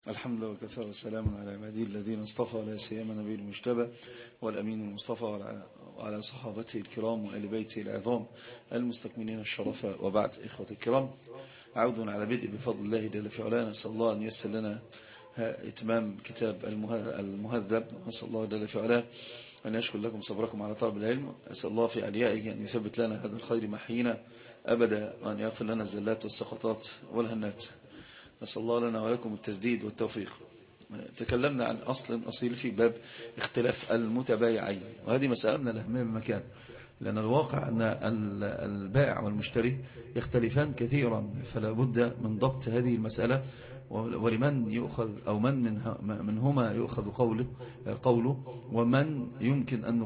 الحمد لله وكفى والسلام على عباده الذين اصطفى ولا سيما نبي المجتبى والأمين المصطفى وعلى صحابته الكرام وآل بيته العظام المستكملين الشرف. وبعد، إخوة الكرام، عود على بدء بفضل الله جل في علاه. نسأل الله أن ييسر لنا إتمام كتاب المهذب. نسأل الله جل في علاه أن يشكر لكم صبركم على طلب العلم. أسأل الله في عليائه أن يثبت لنا هذا الخير محينا أبدا، وأن يغفر لنا الزلات والسقطات والهنات. نسأل الله لنا ولكم التسديد والتوفيق. تكلمنا عن أصيل في باب اختلاف المتبايعين، وهذه مسألة من الأهمية بمكان، لأن الواقع أن البائع والمشتري يختلفان كثيرا، فلا بد من ضبط هذه المسألة، ولمن يؤخذ أو منهما يؤخذ قوله ومن يمكن أن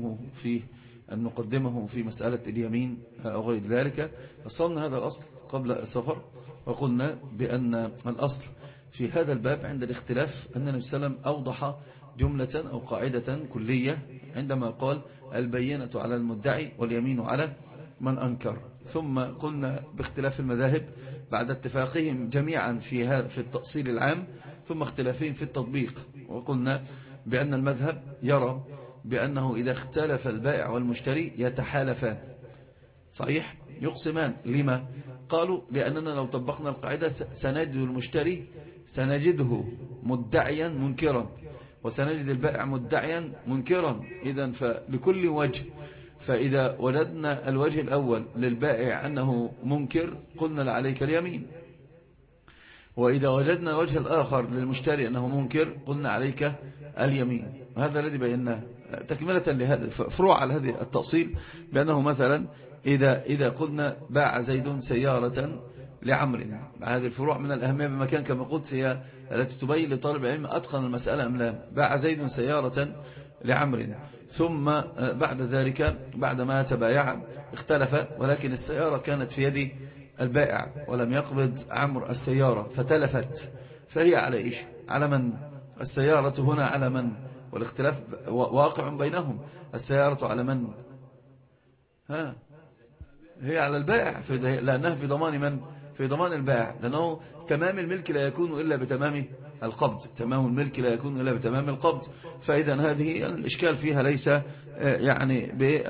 نقدمه في مسألة اليمين أو غير ذلك. وصلنا هذا الأصل قبل السفر، وقلنا بأن الأصل في هذا الباب عند الاختلاف أن النبي صلى الله عليه وسلم أوضح جملة أو قاعدة كلية عندما قال البينة على المدعي واليمين على من أنكر. ثم قلنا باختلاف المذاهب بعد اتفاقهم جميعا في التأصيل العام ثم اختلافهم في التطبيق، وقلنا بأن المذهب يرى بأنه إذا اختلف البائع والمشتري يتحالفان، صحيح، يقسمان. لما؟ قالوا لأننا لو طبقنا القاعدة سنجد المشتري سنجده مدعيا منكرا، وسنجد البائع مدعيا منكرا. إذن فلكل وجه، فإذا وجدنا الوجه الأول للبائع أنه منكر قلنا لعليك اليمين، وإذا وجدنا الوجه الآخر للمشتري أنه منكر قلنا عليك اليمين. هذا الذي بيناه تكملة لهذا فروع على هذه التأصيل، بأنه مثلا إذا قلنا باع زيد سيارة لعمر، هذه الفروع من الأهمية بمكان كما قلت، هي التي تبين لطالب العلم أتقن المسألة أم لا. باع زيد سيارة لعمر، ثم بعد ذلك بعد ما تبايع اختلف، ولكن السيارة كانت في يد البائع ولم يقبض عمرو السيارة فتلفت، فهي على إيش؟ على من؟ السيارة هنا على من؟ والاختلاف واقع بينهم. السيارة على من؟ هي على البائع، لأنها في ضمان من؟ في ضمان البائع، لأنه تمام الملك لا يكون إلا بتمام القبض، تمام الملك لا يكون إلا بتمام القبض. فإذا هذه الإشكال فيها ليس يعني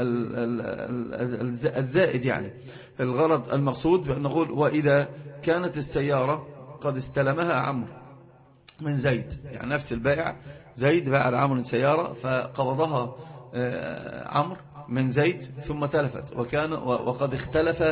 بالزائد، يعني الغرض المقصود بأن نقول وإذا كانت السيارة قد استلمها عمرو من زيد، يعني نفس البائع زيد باع لعمرو سيارة فقبضها عمرو من زيد ثم تلفت، وقد اختلف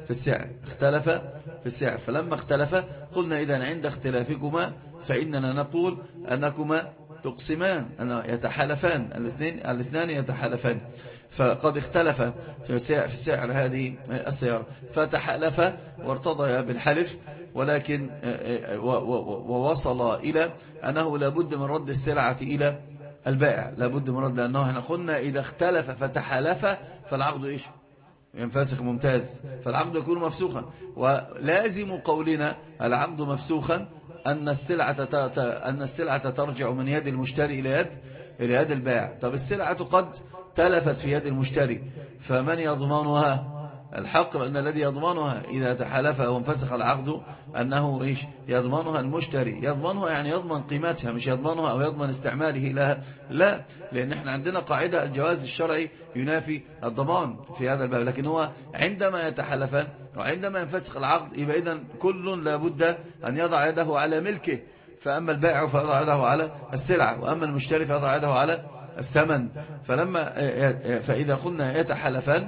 في السعر، فلما اختلف قلنا إذن عند اختلافكما فإننا نقول أنكما تقسمان، أن يتحالفان، الاثنان يتحالفان. فقد اختلف في سعر هذه السيارة فتحالف وارتضيا بالحلف، ولكن ووصل إلى أنه لابد من رد السلعة إلى البائع، لابد من رد، لأنه احنا قلنا إذا اختلف فتحالف فالعقد إيش؟ ينفسخ. ممتاز، فالعقد يكون مفسوخا، ولازم قولنا العقد مفسوخا أن السلعة ترجع من يد المشتري إلى يد البائع. طب السلعة قد تلفت في يد المشتري، فمن يضمنها؟ الحق، لأن الذي يضمنها إذا تحالف وانفسخ العقد أنه إيش؟ يضمنها المشتري. يضمنها يعني يضمن قيمتها، مش يضمنها أو يضمن استعماله لها، لا، لأن احنا عندنا قاعدة الجواز الشرعي ينافي الضمان في هذا الباب. لكن هو عندما يتحالفان وعندما ينفسخ العقد يبقى إذن كل لابد أن يضع يده على ملكه، فأما البائع فيضع يده على السلعة، وأما المشتري فيضع يده على الثمن. فإذا قلنا يتحالفان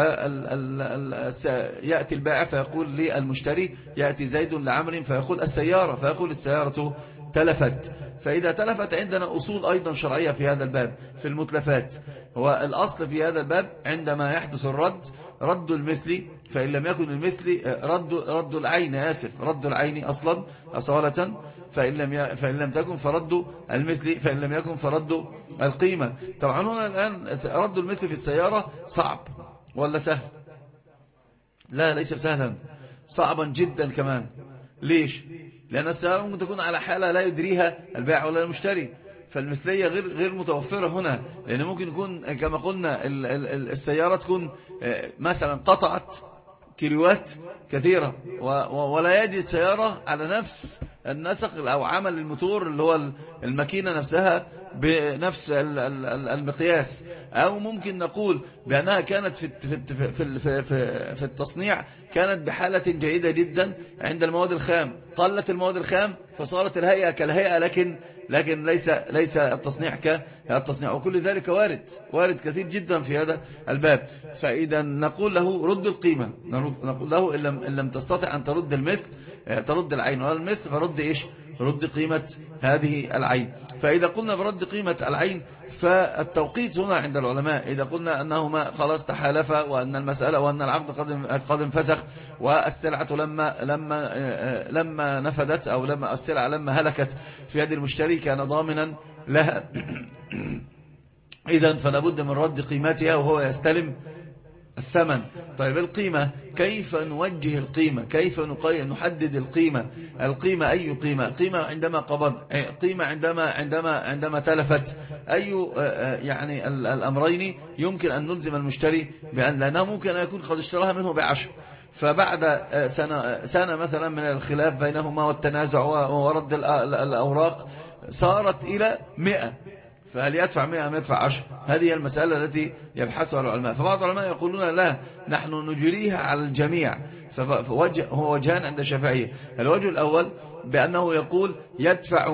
فيأتي البائع فيقول للمشتري، يأتي زيد لعمر فيقول السيارة، فيقول السيارة تلفت. فإذا تلفت عندنا أصول أيضا شرعية في هذا الباب في المتلفات. هو الأصل في هذا الباب عندما يحدث الرد رد المثل، فإن لم يكن المثل رد العين، رد العين أصلا أصالة، فإن لم تكن فرد المثل، فإن لم يكن فرد القيمة. طبعا هنا الآن رد المثل في السيارة صعب ولا سهل؟ لا، ليس سهلا، صعبا جدا كمان. ليش؟ لأن السيارة ممكن تكون على حالة لا يدريها البائع ولا المشتري، فالمثلية غير متوفرة هنا، لأن ممكن يكون كما قلنا السيارة تكون مثلا قطعت كيلوات كثيرة، ولا يجد سيارة على نفس النسق أو عمل الموتور اللي هو الماكينة نفسها بنفس المقياس، أو ممكن نقول بأنها كانت في التصنيع كانت بحالة جيدة جدا عند المواد الخام، قلت المواد الخام فصارت الهيئة كالهيئة، لكن ليس التصنيع كالتصنيع، وكل ذلك وارد كثير جدا في هذا الباب. فإذا نقول له رد القيمة، نقول له إن لم تستطع أن ترد المثل ترد العين، ولا المثل فرد إيش؟ رد قيمة هذه العين. فإذا قلنا برد قيمة العين، فالتوقيت هنا عند العلماء إذا قلنا أنهما خلاص تحالفا وأن المسألة وأن العقد قد انفسخ، والسلعة لما نفدت أو السلعة لما هلكت في يد المشتري كان ضامنا لها إذن فلا بد من رد قيمتها وهو يستلم الثمن. طيب القيمة كيف نوجه القيمة؟ كيف نحدد القيمة أي قيمة عندما قبض، قيمة عندما تلفت، أي يعني الأمرين يمكن أن نلزم المشتري لأنه ممكن أن يكون قد اشتراها منه ب10، فبعد سنة مثلا من الخلاف بينهما والتنازع ورد الأوراق صارت إلى 100، فهل يدفع 100 أم يدفع 10؟ هذه المسألة التي يبحثها العلماء. فبعض العلماء يقولون لا، نحن نجريها على الجميع. هو وجهان عند الشافعية. الوجه الأول بأنه يقول يدفع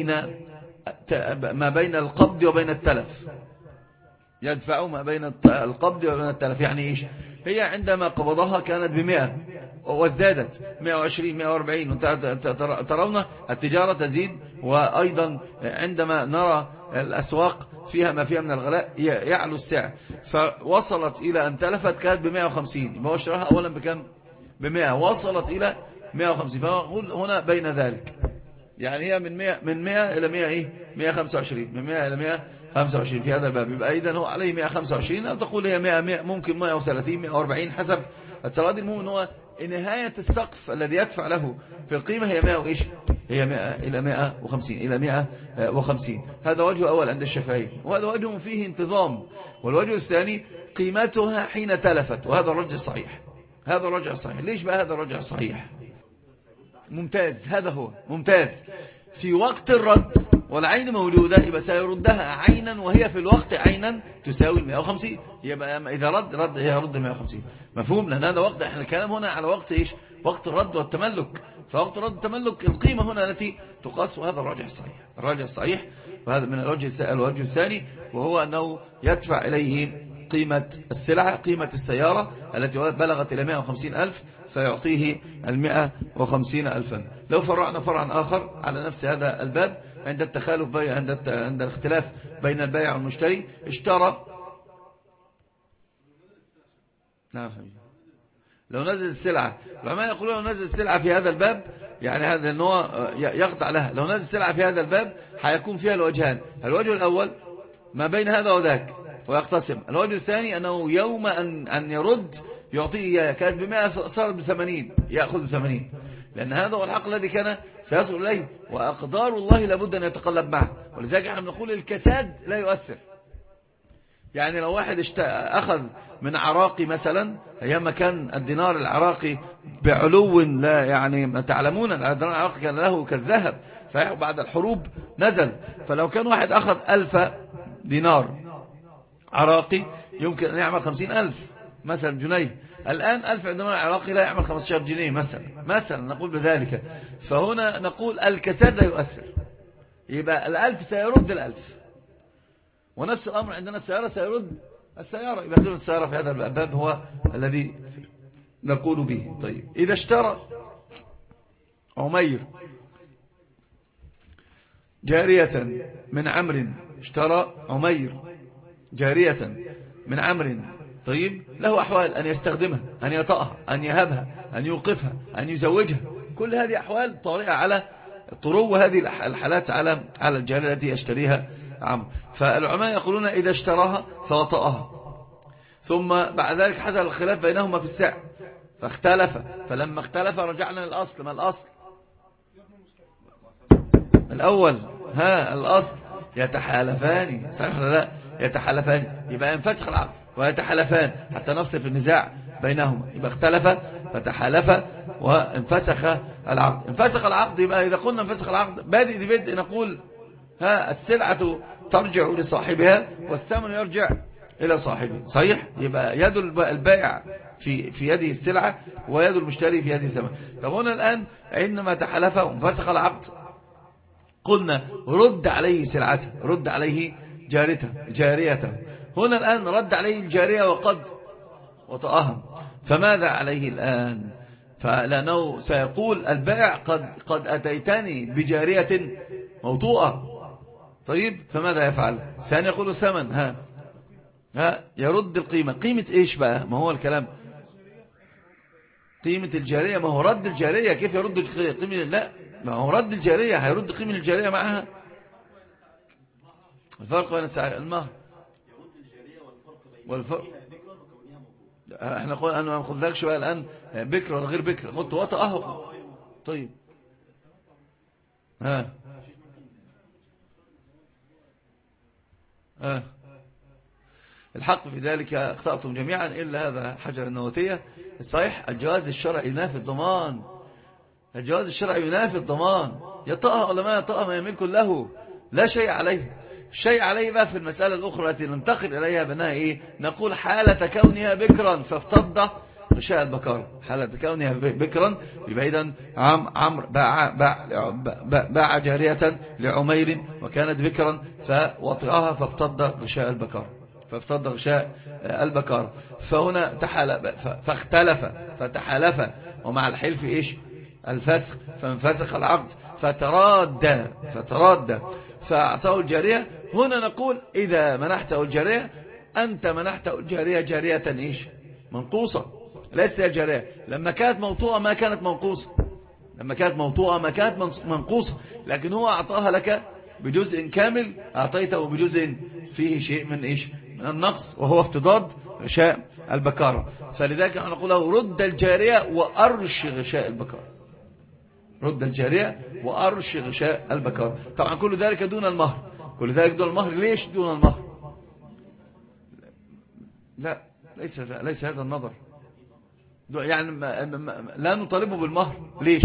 ما بين القبض وبين التلف، يدفع ما بين القبض وبين التلف. يعني إيش؟ هي عندما قبضها كانت ب100 وازدادت 120 140، ترون التجارة تزيد، وأيضا عندما نرى الأسواق فيها ما فيها من الغلاء يعلو السعر، فوصلت إلى أن تلفت كانت ب150، يبقى هو اشتراها أولا بكم؟ ب100، وصلت إلى 150. فنقول هنا بين ذلك، يعني هي من 100 إلى 100 إيه؟ 125، من 100 إلى 125 في هذا الباب. يبقى إذن هو عليه 125، أو تقول هي 100 ممكن 130 140 حسب التراضي. المهم هو نهاية السقف الذي يدفع له في القيمة هي 100 وإيش؟ هي 100 إلى 150 إلى 150. هذا وجه أول عند الشافعية، وهذا وجه فيه انتظام. والوجه الثاني قيمتها حين تلفت، وهذا الرجع الصحيح. هذا الرجع الصحيح. ليش بقى هذا الرجع الصحيح؟ ممتاز، هذا هو ممتاز. في وقت الرد والعين موجودة يبقى سيردها عينا، وهي في الوقت عينا تساوي 150، يبقى إذا رد يرد 150. مفهوم؟ لأن هذا وقت، احنا الكلام هنا على وقت إيش؟ وقت الرد والتملك. فوقت الرد والتملك القيمة هنا التي تقاس، وهذا الراجع الصحيح. الراجع الصحيح، وهذا من الوجه الثاني، وهو أنه يدفع إليه قيمة السلعة، قيمة السيارة التي بلغت إلى 150,000 فيعطيه 150,000. لو فرعنا فرعا آخر على نفس هذا الباب، عند التخالف عند الاختلاف بين البائع والمشتري، اشترى. نعم حبيبي. لو نزل السلعة، العلماء يقولون لو نزل السلعة في هذا الباب، يعني هذا ان هو يخضع لها. لو نزل السلعة في هذا الباب حيكون فيها الوجهان. الوجه الأول ما بين هذا وذاك ويقتسم. الوجه الثاني أنه يوم أن يرد يعطيه إياه، كانت ب100 صارت ب80 يأخذ ب80، لأن هذا هو الحق الذي كان سيصل إليه، وأقدار الله لابد أن يتقلب معه. ولذلك احنا بنقول الكساد لا يؤثر. يعني لو واحد أخذ من عراقي مثلا، أيام كان الدينار العراقي بعلو، لا يعني تعلمون الدينار العراقي كان له كالذهب، بعد الحروب نزل. فلو كان واحد أخذ 1000 دينار عراقي يمكن أن يعمل 50,000 مثلا جنيه. الآن 1000 دينار عراقي لا يعمل 15 جنيه مثلا نقول بذلك. فهنا نقول الكساد لا يؤثر، يبقى 1000 سيرد 1000. ونفس الأمر عندنا السيارة سيرد السيارة، يبقى قيمة السيارة في هذا الباب هو الذي نقول به. طيب إذا اشترى عمير جارية من عمرو، اشترى عمير جارية من عمرو، طيب له أحوال: أن يستخدمها، أن يطأها، أن يهبها، أن يوقفها، أن يزوجها. كل هذه أحوال طارئة على طرو هذه الحالات على الجارية التي يشتريها عمرو. فالعلماء يقولون إذا اشتراها فوطأها، ثم بعد ذلك حصل الخلاف بينهما في السعر فاختلف، فلما اختلف رجعنا للأصل. ما الأصل؟ الأول الأصل يتحالفان، صحيح ولا لا؟ يتحالفان، يبقى ينفسخ العقد ويتحالفان حتى نفصل في النزاع بينهما. يبقى اختلف فتحالف وانفسخ العقد. انفسخ العقد، يبقى إذا قلنا انفسخ العقد بادئ بدء نقول السلعة ترجع لصاحبها والثمن يرجع إلى صاحبه، صحيح؟ يبقى يد البائع في يده السلعة ويد المشتري في يده الثمن. طب هنا الآن عندما تحالف وانفسخ العقد قلنا رد عليه سلعته، رد عليه جاريته. هنا الآن رد عليه الجارية وقد وطأهم، فماذا عليه الآن؟ فلأنه سيقول البائع قد أتيتني بجارية موطوءة. طيب فماذا يفعل؟ سيقول الثمن يرد القيمة. قيمة إيش بقى؟ ما هو الكلام قيمة الجارية. ما هو رد الجارية كيف يرد قيمة؟ لا، ما هو رد الجارية هيرد قيمة الجارية معها. الفرق بين المهر والفرق احنا قلنا انا ما خدلكش بقى الان بكر ولا غير بكر، قلت وطأه. طيب الحق في ذلك اخطأتم جميعا إلا هذا حجر النووتية. الصحيح الجواز الشرعي ينافي الضمان، الجواز الشرعي ينافي الضمان. يطأها ولا ما يطأها ما يملك له، لا شيء عليه. الشيء عليه بقى في المسألة الأخرى التي ننتقل إليها بأنها إيه؟ نقول حالة كونها بكرا فافتض غشاء البكار. حالة كونها بكرا يبقى إذن عمرو باع جارية لعمير وكانت بكرا فوطئها فافتض غشاء البكار، فافتض غشاء البكار. فهنا فتحالف ومع الحلف إيش؟ الفسخ، فانفسخ العقد فتراد فأعطاه الجارية. هنا نقول إذا منحته الجارية أنت منحته الجارية جارية إيش؟ منقوصة، ليست الجارية. لما كانت موطوءة ما كانت منقوصة، لما كانت موطوءة ما كانت منقوصة، لكن هو أعطاها لك بجزء كامل، أعطيته بجزء فيه شيء من إيش؟ من النقص، وهو افتضاد غشاء البكارة. فلذلك نقول له رد الجارية وأرش غشاء البكارة، رد الجارية وأرش غشاء البكار. طبعا كل ذلك دون المهر، كل ذلك دون المهر. ليش دون المهر؟ لا، ليس هذا النظر، يعني لا نطالبه بالمهر. ليش؟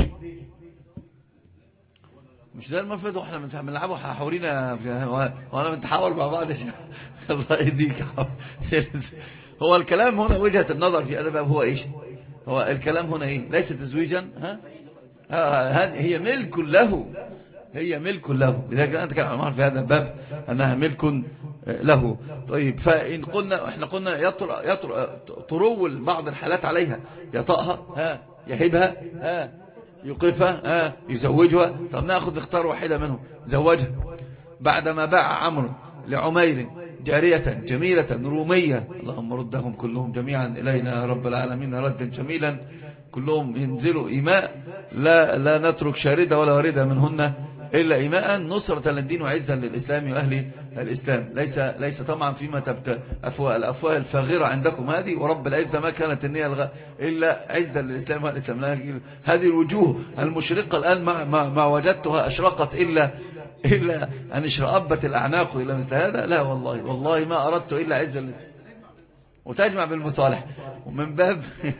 مش ده المفروض احنا بنلعبه حورينا وانا بنتحاور مع بعض. الله يهديك. هو الكلام هنا وجهة النظر في هذا الباب هو ايش؟ هو الكلام هنا ايه؟ ليس تزويجا، هذه هي ملك له، هي ملك له. لذلك أنت كان عمار في هذا الباب أنها ملك له. طيب فإن قلنا احنا قلنا ترول بعض الحالات عليها، يطأها يهبها يوقفها يزوجها. طب نأخذ واحدة منهم، زوجها بعدما باع عمرو لعمير جارية جميلة رومية. اللهم ردهم كلهم جميعا إلينا يا رب العالمين ردا جميلا، كلهم ينزلوا إيماء، لا نترك شاردة ولا واردة منهن إلا إيماء، نصرة للدين وعزا للإسلام وأهل الإسلام. ليس طبعا فيما الأفواه الفاغرة عندكم هذه، ورب العزة ما كانت النية إلا عزا للإسلام وأهل الإسلام. هذه الوجوه المشرقة الآن ما وجدتها أشرقت إلا أن اشرأبت الأعناق إلى مثل هذا. لا والله ما أردت إلا عزا للإسلام، وتجمع بالمصالح. ومن باب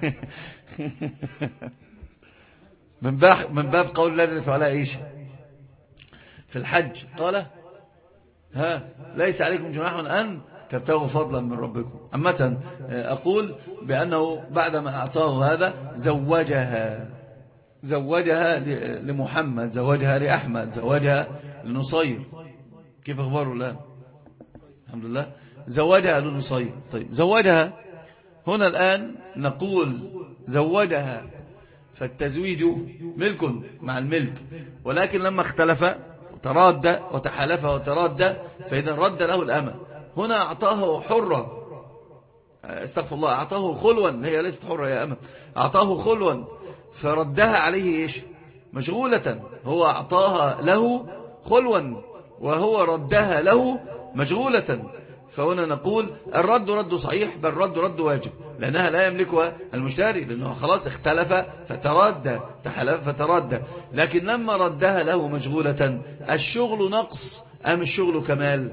من باب قول الله جل وعلا ايش في الحج؟ قال ليس عليكم جناح أن تبتغوا فضلا من ربكم. عامة أقول بأنه بعدما أعطاه هذا زوجها لمحمد، زوجها لأحمد، زوجها لنصير. كيف أخباره الآن؟ الحمد لله. زوجها لنصير. طيب زوجها هنا الآن نقول زوجها، فالتزويج ملك مع الملك، ولكن لما اختلف وتراد وتحالف وتراد فإذا رد له الأمة. هنا أعطاه حرة، استغفر الله، أعطاه خلوا، هي ليست حرة يا أمة، أعطاه خلوا فردها عليه إيش؟ مشغولة. هو أعطاها له خلوا وهو ردها له مشغولة. فهنا نقول الرد رد صحيح، بل رد واجب، لأنها لا يملكها المشتري، لأنه خلاص اختلف فترد، تحلف فترد. لكن لما ردها له مشغولة، الشغل نقص أم الشغل كمال؟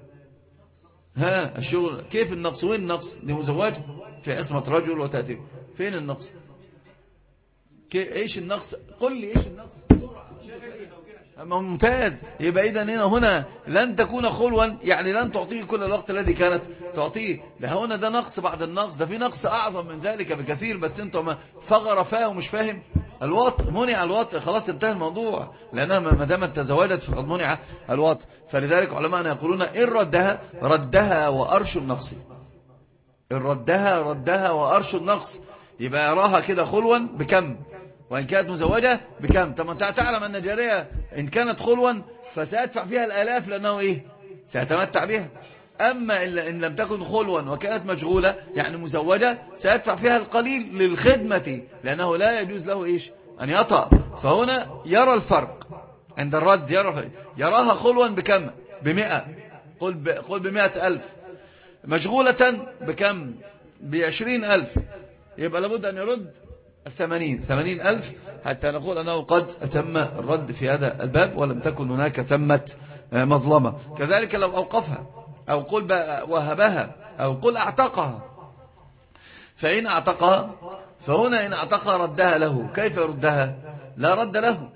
الشغل كيف النقص؟ وين النقص؟ دي مزواج في عصمة رجل وتأتي، فين النقص؟ ايش النقص؟ قل لي ايش النقص بسرعة. ممتاز. يبقى إذن هنا لن تكون خلوا، يعني لن تعطيه كل الوقت الذي كانت تعطيه. هنا ده نقص بعد النقص، ده في نقص أعظم من ذلك بكثير، بس انتم فغر فاه ومش فاهم. الوطء منع، الوطء خلاص انتهى الموضوع، لأنها ما دامت تزوجت فقد منع الوطء. فلذلك علماءنا يقولون إن ردها وأرش النقص. إن ردها وأرش النقص، يبقى يراها كده خلوا بكم، وإن كانت مزوجة بكم. طب انت تعلم أن الجارية إن كانت خلوا فسيدفع فيها الآلاف، لأنه إيه؟ سيتمتع بها. أما إن لم تكن خلوا وكانت مشغولة يعني مزوجة، سيدفع فيها القليل للخدمة، لأنه لا يجوز له إيش؟ أن يطأ. فهنا يرى الفرق عند الرد، يراها خلوا بكم؟ ب100. قل ب100,000. مشغولة بكم؟ ب20,000. يبقى لابد أن يرد 80,000 حتى نقول أنه قد أتم الرد في هذا الباب، ولم تكن هناك ثمة مظلمة. كذلك لو أوقفها، أو قل وهبها، أو قل أعتقها. فإن أعتقها، فهنا إن أعتقها ردها له. كيف يردها؟ لا رد له.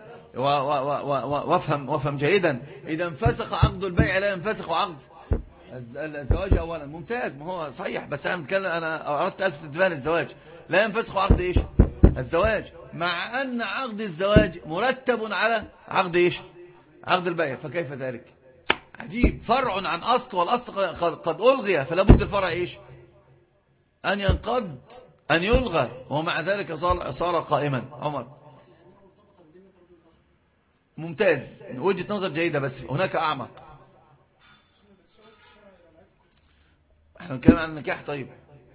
وافهم جيدا، إذا انفسخ عقد البيع لا ينفسخ عقد الزواج أولا. ممتاز، ما هو صحيح، بس أنا أردت ألفت انتباه للزواج. لا ينفسخ عقد إيش؟ الزواج، مع أن عقد الزواج مرتب على عقد إيش؟ عقد البيع. فكيف ذلك؟ عجيب، فرع عن أصل، والأصل قد ألغي، فلا بد الفرع إيش؟ أن ينقض، أن يلغى، ومع ذلك صار قائما. عمر، ممتاز، وجهة نظر جيدة، بس هناك أعمق. احنا نتكلم عن النكاح. طيب،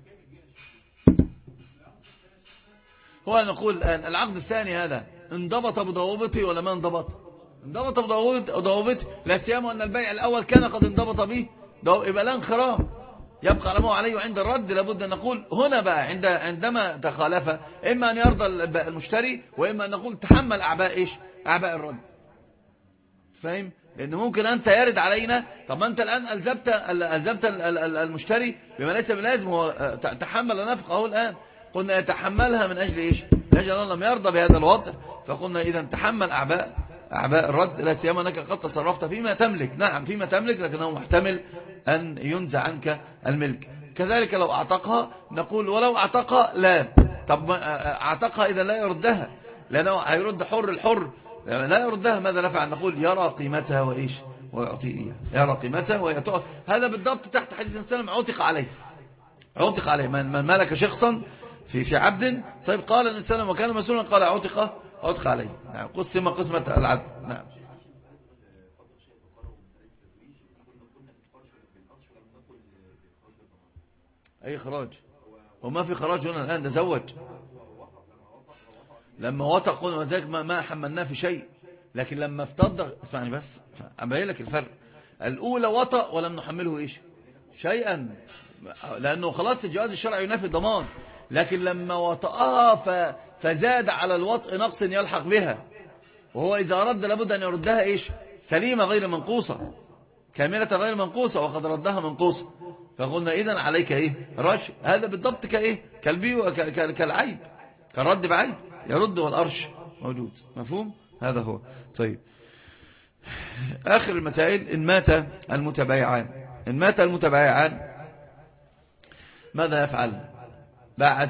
هو نقول الآن العقد الثاني هذا انضبط بضوابطه ولا ما انضبط؟ انضبط بضوابطه، لا سيما أن البيع الأول كان قد انضبط به، يبقى لا انخرام، يبقى على ما عليه عند الرد. لابد أن نقول هنا بقى عندما تخالف، إما أن يرضى المشتري، وإما أن نقول تحمل أعباء إيش؟ أعباء الرد. فاهم؟ لأنه ممكن أنت يرد علينا، طب ما أنت الآن ألزمت المشتري بما ليس بلازم، هو تحمل نفقه الآن. قلنا يتحملها من أجل إيش؟ من أجل أنه لم يرضى بهذا الوضع، فقلنا إذا تحمل أعباء الرد، لا سيما أنك قد تصرفت فيما تملك. نعم فيما تملك، لكنه محتمل أن ينزع عنك الملك. كذلك لو أعتقها، نقول ولو أعتقها لا. طب أعتقها إذا لا يردها، لأنه هيرد حر الحر، لا يردها. ماذا نفعل؟ نقول يرى قيمتها وإيش؟ ويعطيه إياه. يرى قيمتها ويعطيه. هذا بالضبط تحت حديث السلام عتق عليه من ملك شخصا في عبد. طيب قال النبي صلى الله عليه وسلم وكان مسؤولا، قال عتق عليه. نعم، قسمة العبد. نعم. أي خراج؟ وما في خراج هنا الآن، ده زوج. لما وثق قلنا وذلك ما حملناه في شيء، لكن لما افتض، اسمعني بس أبين لك الفرق. الأولى وطأ ولم نحمله إيش؟ شيئا، لأنه خلاص الجواز الشرعي ينافي الضمان. لكن لما وطأها فزاد على الوطء نقص يلحق بها، وهو إذا رد لابد أن يردها إيش؟ سليمة غير منقوصة، كاملة غير منقوصة، وقد ردها منقوصة. فقلنا إذن عليك إيه؟ رش. هذا بالضبط كإيه؟ كالعيب، كالرد بعيب، يرد والأرش موجود. مفهوم؟ هذا هو. طيب، آخر المسائل. إن مات المتبايعان ماذا يفعل؟ باع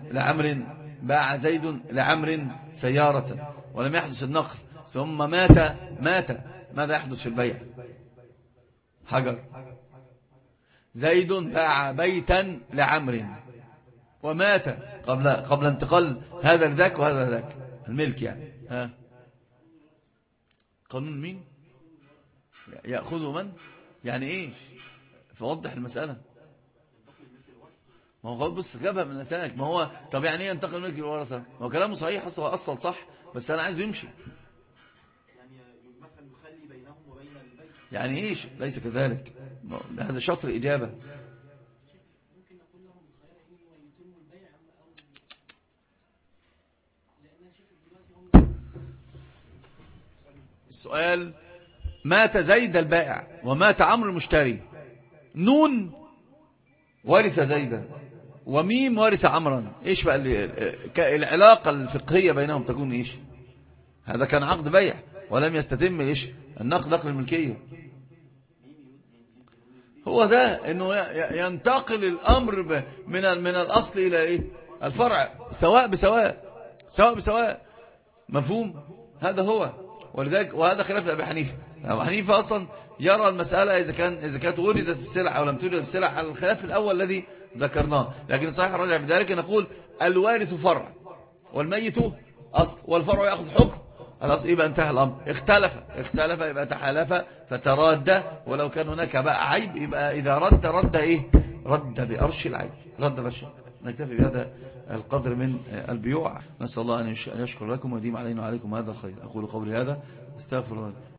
زيد لعمر سيارة ولم يحدث النقل، ثم مات، ماذا يحدث في البيع؟ حجر. زيد باع بيتا لعمر ومات قبل انتقال هذا لذاك وهذا لذاك، الملك يعني. قانون مين؟ يأخذ من؟ يعني ايش؟ فوضح المسألة. ما هو بص جابها من لسانك. ما هو طب يعني ايه ينتقل الملك للورثة؟ ما هو كلامه صحيح، اصل صح، بس انا عايزه يمشي. يعني مثلا يخلي بينهم وبين البيت. يعني ايش؟ ليس كذلك، هذا شطر إجابة. ممكن نقول لهم الخيار إني ويتم البيع أو لأن شايف دلوقتي هم. السؤال: مات زيد البائع ومات عمرو المشتري، نون ورث زيدا، وميم وارث عمرا، إيش بقى العلاقة الفقهية بينهم تكون إيش؟ هذا كان عقد بيع ولم يستتم إيش؟ نقل الملكية. هو ده إنه ينتقل الأمر من الأصل إلى إيه؟ الفرع، سواء بسواء. مفهوم؟ هذا هو. ولذلك وهذا خلاف أبي حنيفة. أبو حنيفة أصلا يرى المسألة إذا كانت وردت السلع أو لم تورد السلع على الخلاف الأول الذي ذكرناه. لكن صحيح الرجع في ذلك نقول الوارث فرع والميت أصل، والفرع يأخذ حكم الأصل. يبقى انتهى الأمر. اختلف يبقى تحالف فتراد. ولو كان هناك بقى عيب يبقى إذا رد إيه؟ رد بأرش العيب. نكتفي بهذا القدر من البيوع. نسأل الله أن يشكر لكم ويديم علينا وعليكم هذا الخير. أقول قولي هذا استغفر الله.